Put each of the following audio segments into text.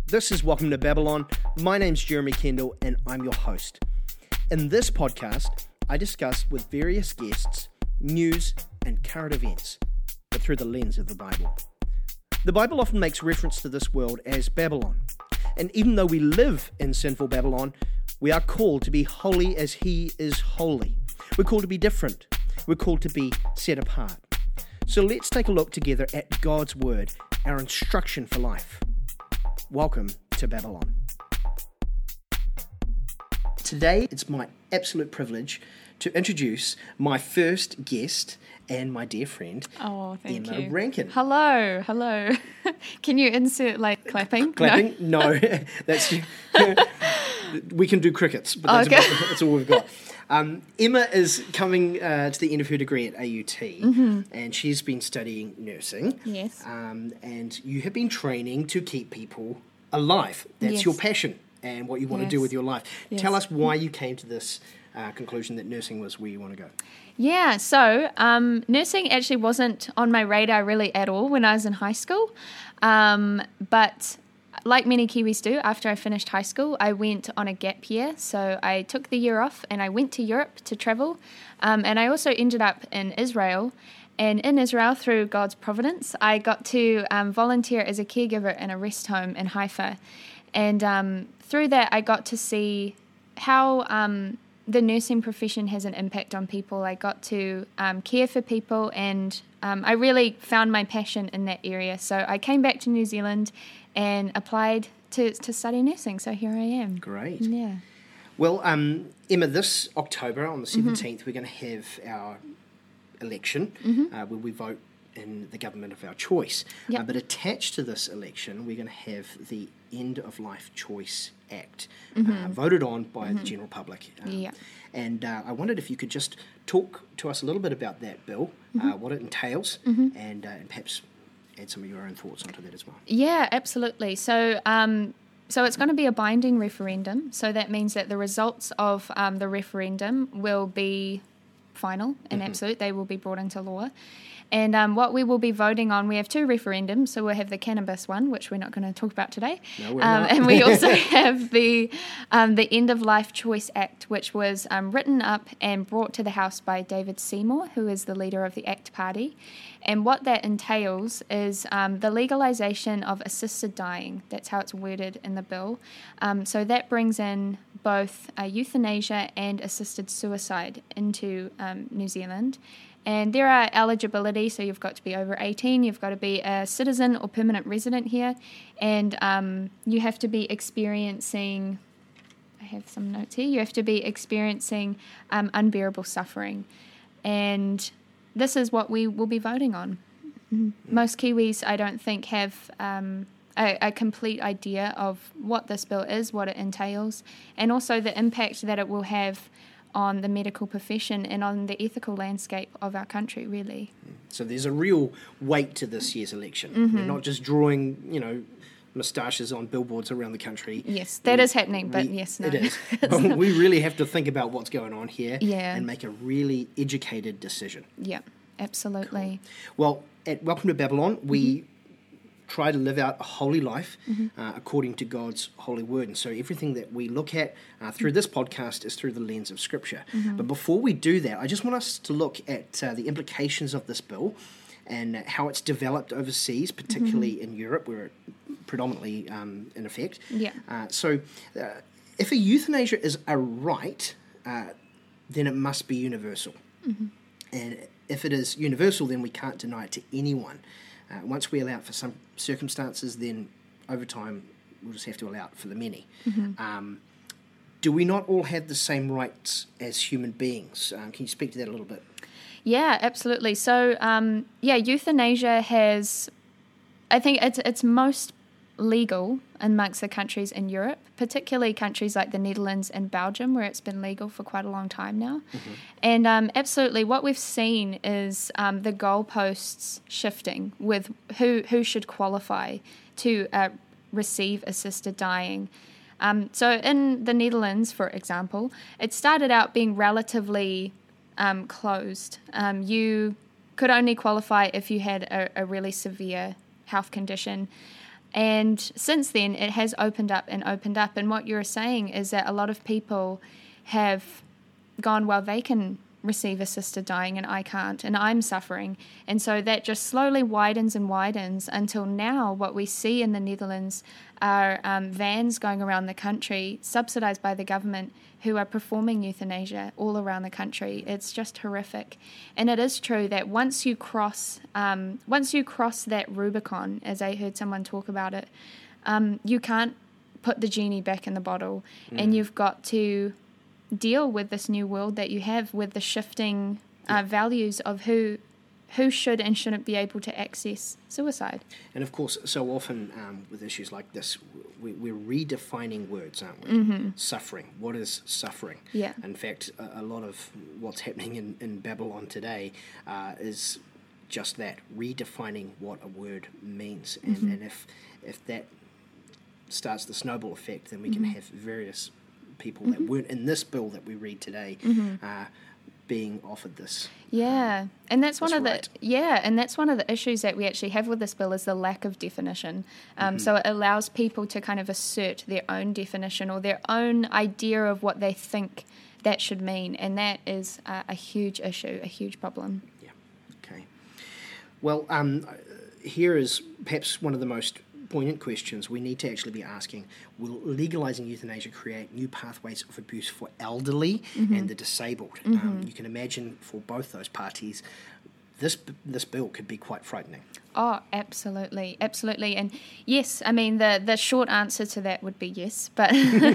This is Welcome to Babylon. My name's Jeremy Kendall and I'm your host. In this podcast, I discuss with various guests news and current events, but through the lens of the Bible. The Bible often makes reference to this world as Babylon. And even though we live in sinful Babylon, we are called to be holy as He is holy. We're called to be different. We're called to be set apart. So let's take a look together at God's Word, our instruction for life. Welcome to Babylon. Today, it's my absolute privilege to introduce my first guest and my dear friend, thank Emma you. Rankin. Hello. Can you insert clapping? Clapping? No, that's we can do crickets, but that's all we've got. Emma is coming to the end of her degree at AUT, and she's been studying nursing. Yes. And you have been training to keep people alive. That's your passion and what you want to do with your life. Yes. Tell us why you came to this conclusion that nursing was where you want to go. Yeah, so nursing actually wasn't on my radar really at all when I was in high school. But like many Kiwis do, after I finished high school, I went on a gap year. So I took the year off and I went to Europe to travel. And I also ended up in Israel. And in Israel, through God's providence, I got to volunteer as a caregiver in a rest home in Haifa. And through that, I got to see how the nursing profession has an impact on people. I got to care for people, and I really found my passion in that area. So I came back to New Zealand and applied to study nursing. So here I am. Great. Yeah. Well, Emma, this October on the 17th, we're going to have our election where we vote in the government of our choice. Yep. But attached to this election, we're going to have the End of Life Choice Act voted on by the general public. And I wondered if you could just talk to us a little bit about that bill, what it entails, and perhaps add some of your own thoughts onto that as well. Yeah, absolutely. So it's going to be a binding referendum. So that means that the results of the referendum will be final and absolute. They will be brought into law. And what we will be voting on, we have two referendums. So we'll have the cannabis one, which we're not going to talk about today. No, we're not. And we also have the End of Life Choice Act, which was written up and brought to the House by David Seymour, who is the leader of the ACT Party. And what that entails is the legalisation of assisted dying. That's how it's worded in the bill. So that brings in both euthanasia and assisted suicide into New Zealand. And there are eligibility, so you've got to be over 18, you've got to be a citizen or permanent resident here, and you have to be experiencing, I have some notes here, you have to be experiencing unbearable suffering. And this is what we will be voting on. Most Kiwis, I don't think, have a complete idea of what this bill is, what it entails, and also the impact that it will have on the medical profession and on the ethical landscape of our country, really. So there's a real weight to this year's election. We're not just drawing, moustaches on billboards around the country. Yes, that is happening, but yes, no. It is. But we really have to think about what's going on here and make a really educated decision. Yeah, absolutely. Cool. Well, at Welcome to Babylon, we try to live out a holy life according to God's holy word. And so everything that we look at through this podcast is through the lens of Scripture. But before we do that, I just want us to look at the implications of this bill and how it's developed overseas, particularly in Europe, where it predominantly in effect. Yeah. So if a euthanasia is a right, then it must be universal. And if it is universal, then we can't deny it to anyone. Once we allow it for some circumstances, then over time we'll just have to allow it for the many. Do we not all have the same rights as human beings? Can you speak to that a little bit? Yeah, absolutely. So, euthanasia has, I think it's most legal amongst the countries in Europe, particularly countries like the Netherlands and Belgium, where it's been legal for quite a long time now. And absolutely, what we've seen is the goalposts shifting with who should qualify to receive assisted dying. So in the Netherlands, for example, it started out being relatively closed. You could only qualify if you had a really severe health condition. And since then, it has opened up and opened up. And what you're saying is that a lot of people have gone, well, they can receive assisted dying and I can't, and I'm suffering. And so that just slowly widens and widens until now what we see in the Netherlands are vans going around the country, subsidized by the government, who are performing euthanasia all around the country. It's just horrific. And it is true that once you cross that Rubicon, as I heard someone talk about it, you can't put the genie back in the bottle, and you've got to deal with this new world that you have, with the shifting values of who should and shouldn't be able to access suicide. And of course, so often with issues like this, we're redefining words, aren't we? Suffering. What is suffering? Yeah. In fact, a lot of what's happening in Babylon today is just that, redefining what a word means. And if that starts the snowball effect, then we can have various people that weren't in this bill that we read today being offered this. And that's one of right. the issues that we actually have with this bill is the lack of definition. So it allows people to kind of assert their own definition or their own idea of what they think that should mean, and that is a huge issue, a huge problem. Yeah. Okay. Well, here is perhaps one of the most poignant questions we need to actually be asking. Will legalising euthanasia create new pathways of abuse for elderly and the disabled? You can imagine for both those parties, this bill could be quite frightening. Oh, absolutely. And yes, I mean, the short answer to that would be yes, but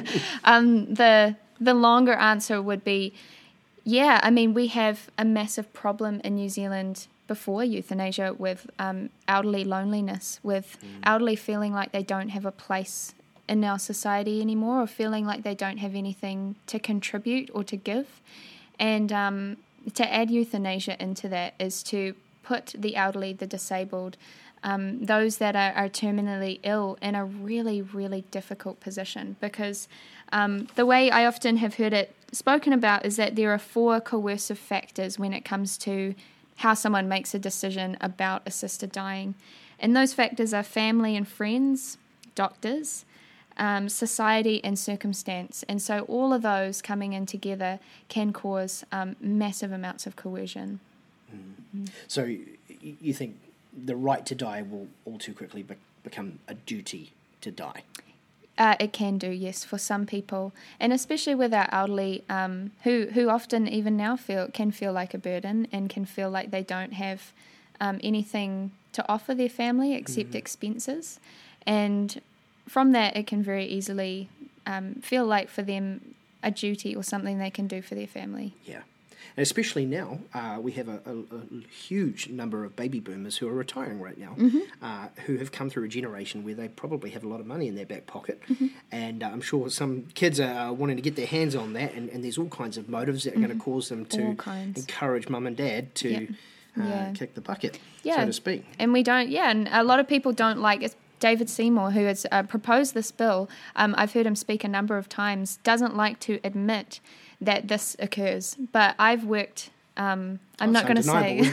the longer answer would be, yeah, I mean, we have a massive problem in New Zealand before euthanasia with elderly loneliness, with elderly feeling like they don't have a place in our society anymore, or feeling like they don't have anything to contribute or to give. And to add euthanasia into that is to put the elderly, the disabled, those that are terminally ill in a really, really difficult position, because the way I often have heard it spoken about is that there are 4 coercive factors when it comes to how someone makes a decision about assisted dying. And those factors are family and friends, doctors, society and circumstance. And so all of those coming in together can cause massive amounts of coercion. So you think the right to die will all too quickly become a duty to die? It can do, yes, for some people, and especially with our elderly, who often even now can feel like a burden and can feel like they don't have anything to offer their family except expenses, and from that it can very easily feel like for them a duty or something they can do for their family. Yeah. And especially now, we have a huge number of baby boomers who are retiring right now, who have come through a generation where they probably have a lot of money in their back pocket. And I'm sure some kids are wanting to get their hands on that, and there's all kinds of motives that are going to cause them to encourage mum and dad to kick the bucket, so to speak. And and a lot of people don't like it. David Seymour, who has proposed this bill, I've heard him speak a number of times, doesn't like to admit that this occurs. But I've worked, I'm not going to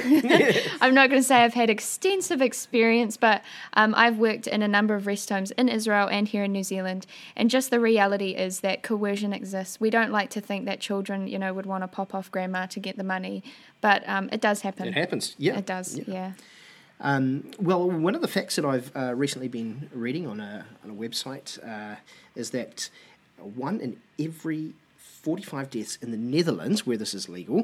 say I've had extensive experience, but I've worked in a number of rest homes in Israel and here in New Zealand, and just the reality is that coercion exists. We don't like to think that children, would want to pop off grandma to get the money, but it does happen. It happens, yeah. It does, yeah. Well, one of the facts that I've recently been reading on a website is that 1 in every 45 deaths in the Netherlands, where this is legal,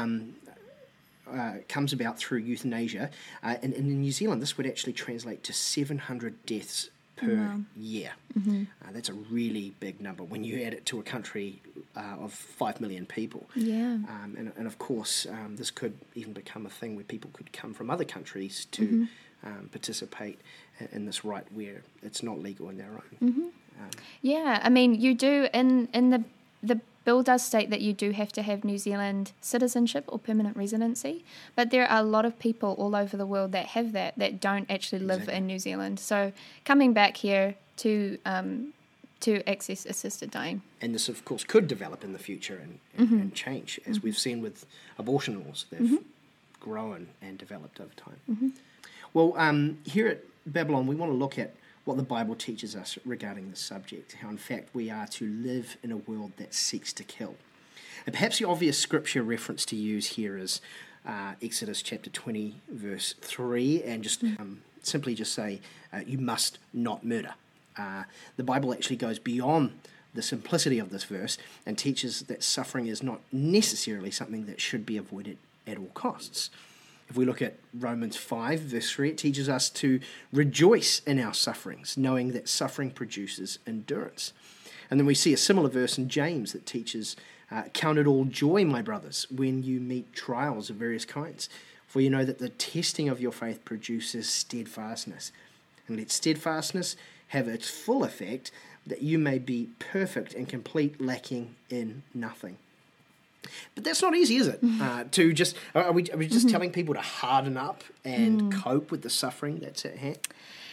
comes about through euthanasia. And in New Zealand, this would actually translate to 700 deaths per year. That's a really big number when you add it to a country of 5 million people. Yeah. And of course, this could even become a thing where people could come from other countries to participate in this right where it's not legal in their own. I mean, you do, in the bill does state that you do have to have New Zealand citizenship or permanent residency, but there are a lot of people all over the world that have that don't actually live in New Zealand. So coming back here to access assisted dying. And this, of course, could develop in the future and change, as we've seen with abortion laws. They've grown and developed over time. Well, here at Babylon, we want to look at what the Bible teaches us regarding this subject, how in fact we are to live in a world that seeks to kill. And perhaps the obvious scripture reference to use here is Exodus chapter 20, verse 3, and just simply just say, you must not murder. The Bible actually goes beyond the simplicity of this verse and teaches that suffering is not necessarily something that should be avoided at all costs. If we look at Romans 5, verse 3, it teaches us to rejoice in our sufferings, knowing that suffering produces endurance. And then we see a similar verse in James that teaches, count it all joy, my brothers, when you meet trials of various kinds, for you know that the testing of your faith produces steadfastness. And let steadfastness have its full effect, that you may be perfect and complete, lacking in nothing. But that's not easy, is it? To just are we just telling people to harden up and cope with the suffering that's at hand?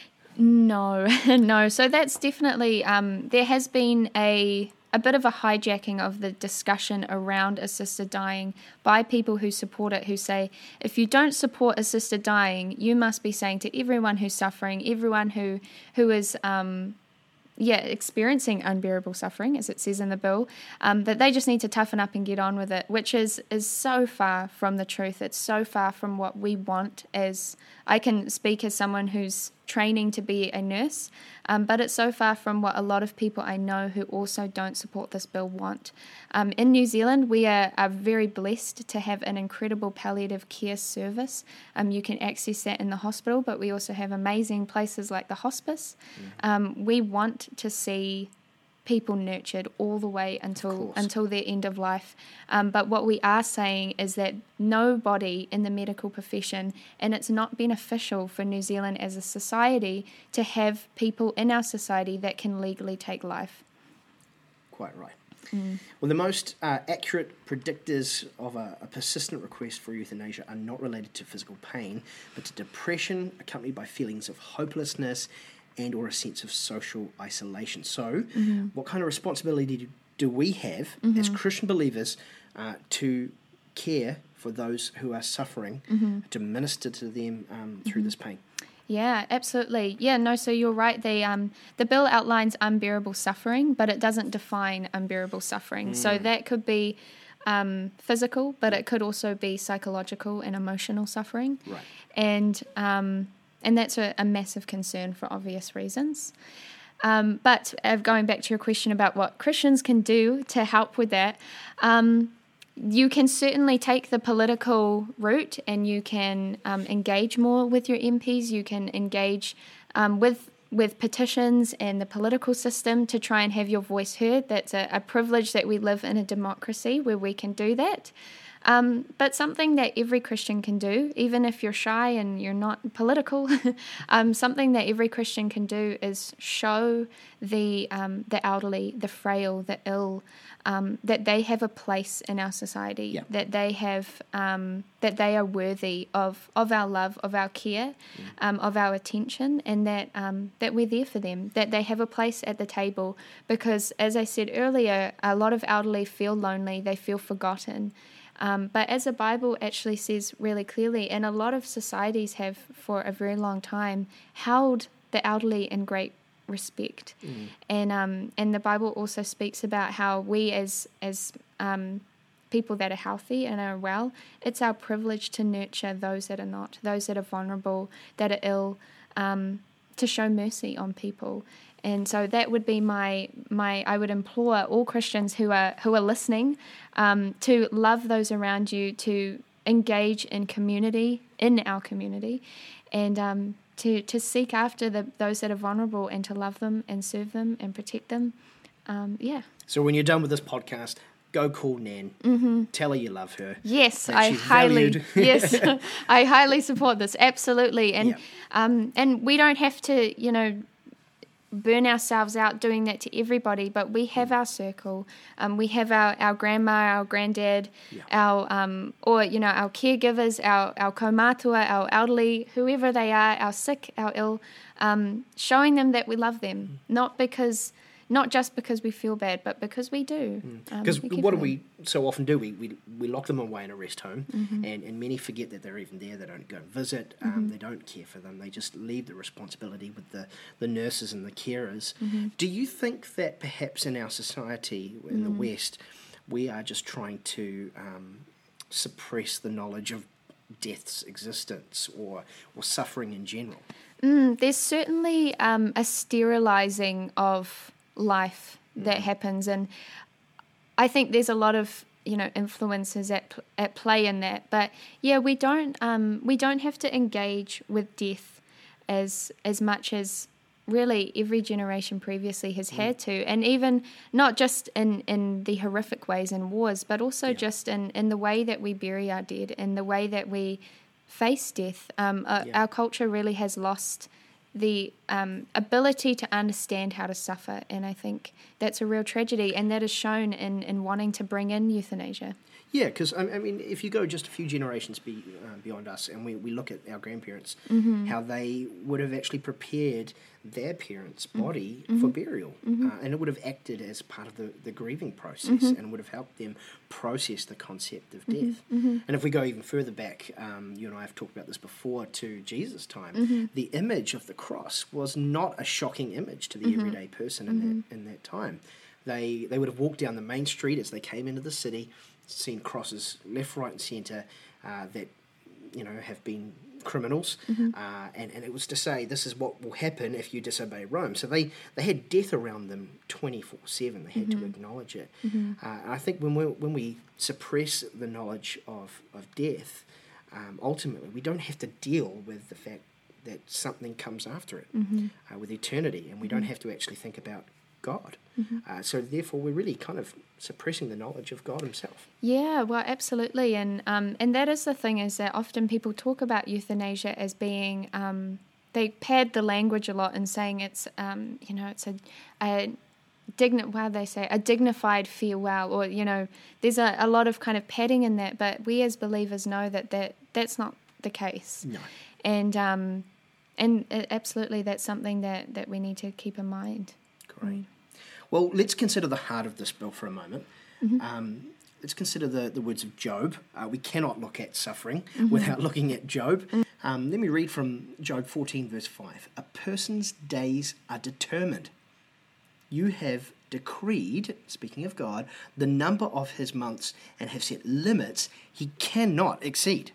No. So that's definitely there has been a bit of a hijacking of the discussion around assisted dying by people who support it, who say, if you don't support assisted dying, you must be saying to everyone who's suffering, everyone who is experiencing unbearable suffering, as it says in the bill, that they just need to toughen up and get on with it, which is so far from the truth. It's so far from what we want. As I can speak as someone who's training to be a nurse, but it's so far from what a lot of people I know who also don't support this bill want. In New Zealand, we are very blessed to have an incredible palliative care service. You can access that in the hospital, but we also have amazing places like the hospice. We want to see people nurtured all the way until their end of life. But what we are saying is that nobody in the medical profession, and it's not beneficial for New Zealand as a society to have people in our society that can legally take life. Quite right. Well, the most accurate predictors of a persistent request for euthanasia are not related to physical pain, but to depression accompanied by feelings of hopelessness and or a sense of social isolation. So what kind of responsibility do we have as Christian believers to care for those who are suffering, to minister to them through this pain? Yeah, absolutely. Yeah, no, so you're right. The bill outlines unbearable suffering, but it doesn't define unbearable suffering. So that could be physical, but it could also be psychological and emotional suffering. Right. And that's a massive concern for obvious reasons. But going back to your question about what Christians can do to help with that, you can certainly take the political route and you can engage more with your MPs. You can engage with petitions and the political system to try and have your voice heard. That's a privilege that we live in a democracy where we can do that. But something that every Christian can do, even if you're shy and you're not political, something that every Christian can do is show the elderly, the frail, the ill, that they have a place in our society, that they have, that they are worthy of our love, of our care, of our attention, and that we're there for them, that they have a place at the table. Because, as I said earlier, a lot of elderly feel lonely, they feel forgotten. But as the Bible actually says really clearly, and a lot of societies have for a very long time held the elderly in great respect. And the Bible also speaks about how we as people that are healthy and are well, it's our privilege to nurture those that are not, those that are vulnerable, that are ill, to show mercy on people. And so that would be my I would implore all Christians who are listening to love those around you, to engage in community, in our community, and to seek after those that are vulnerable and to love them and serve them and protect them. So when you're done with this podcast, go call Nan. Tell her you love her. Yes, I highly I highly support this. Absolutely. And we don't have to, burn ourselves out doing that to everybody, but we have our circle. We have our grandma, our granddad, our our caregivers, our kaumatua, our elderly, whoever they are, our sick, our ill, showing them that we love them, not because not just because we feel bad, but because we do. Because what do we so often do? We lock them away in a rest home, and many forget that they're even there. They don't go and visit. They don't care for them. They just leave the responsibility with the nurses and the carers. Do you think that perhaps in our society, in the West, we are just trying to suppress the knowledge of death's existence or suffering in general? There's certainly a sterilizing of life that happens, and I think there's a lot of influences at play in that. But yeah, we don't have to engage with death as much as really every generation previously has had to, and even not just in the horrific ways in wars, but also just in the way that we bury our dead, and the way that we face death. Our culture really has lost the ability to understand how to suffer, and I think that's a real tragedy, and that is shown in wanting to bring in euthanasia. Yeah, because I mean, if you go just a few generations beyond us, and we look at our grandparents, how they would have actually prepared their parents' body for burial, and it would have acted as part of the grieving process, and would have helped them process the concept of death. And if we go even further back, you and I have talked about this before, to Jesus' time, the image of the cross was not a shocking image to the everyday person in that time. They would have walked down the main street as they came into the city, seen crosses left, right, and centre that have been criminals, and it was to say this is what will happen if you disobey Rome. So they had death around them 24/7. They had to acknowledge it. I think when we suppress the knowledge of death, ultimately we don't have to deal with the fact that something comes after it, with eternity, and we don't have to actually think about God. So therefore we're really kind of suppressing the knowledge of God himself. Yeah, well, absolutely. And that is the thing, is that often people talk about euthanasia as being, they pad the language a lot in saying it's, it's a dignified farewell, or, there's a lot of kind of padding in that, but we as believers know that's not the case. No. And absolutely that's something that we need to keep in mind. Great. Well, let's consider the heart of this bill for a moment. Let's consider the words of Job. We cannot look at suffering without looking at Job. Let me read from Job 14, verse 5. A person's days are determined. You have decreed, speaking of God, the number of his months, and have set limits he cannot exceed.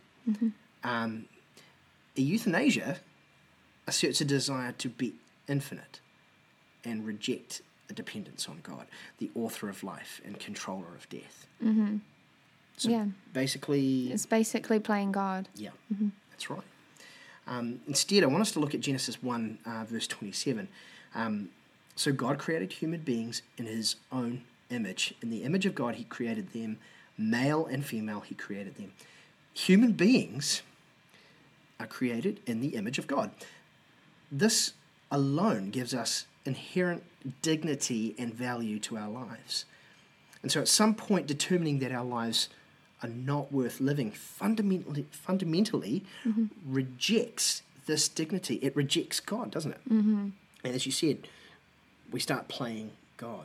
Euthanasia asserts a desire to be infinite and reject a dependence on God, the author of life and controller of death. So basically... It's basically playing God. Yeah, that's right. Instead, I want us to look at Genesis 1, verse 27. So God created human beings in his own image. In the image of God, he created them. Male and female, he created them. Human beings are created in the image of God. This alone gives us inherent dignity and value to our lives. And so at some point, determining that our lives are not worth living fundamentally rejects this dignity. It rejects God, doesn't it? And as you said, we start playing God.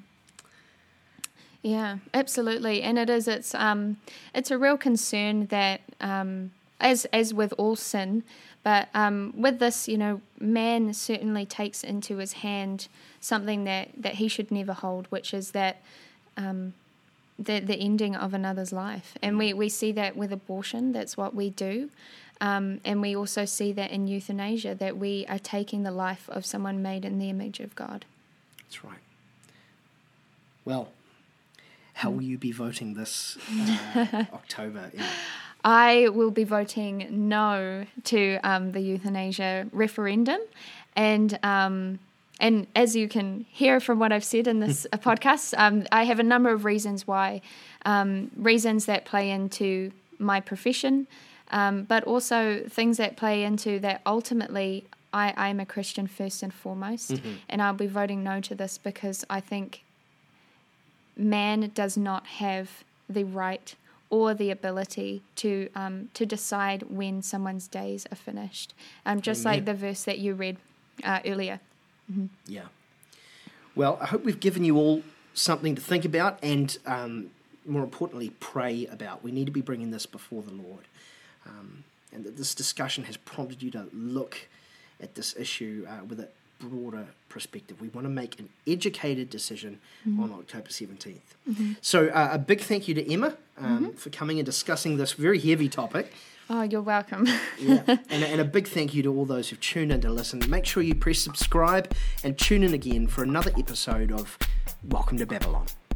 Yeah, absolutely. And it's a real concern that, as with all sin, but with this, man certainly takes into his hand something that he should never hold, which is that the ending of another's life. And we see that with abortion. That's what we do. And we also see that in euthanasia, that we are taking the life of someone made in the image of God. That's right. Well, how will you be voting this October? I will be voting no to the euthanasia referendum, and as you can hear from what I've said in this podcast, I have a number of reasons why, reasons that play into my profession, but also things that play into that ultimately I'm a Christian first and foremost, and I'll be voting no to this because I think man does not have the right or the ability to decide when someone's days are finished. Just like the verse that you read earlier. Yeah. Well, I hope we've given you all something to think about and, more importantly, pray about. We need to be bringing this before the Lord. And that this discussion has prompted you to look at this issue with a broader perspective. We want to make an educated decision on October 17th. So a big thank you to Emma for coming and discussing this very heavy topic. Oh, you're welcome. And a big thank you to all those who've tuned in to listen. Make sure you press subscribe and tune in again for another episode of Welcome to Babylon.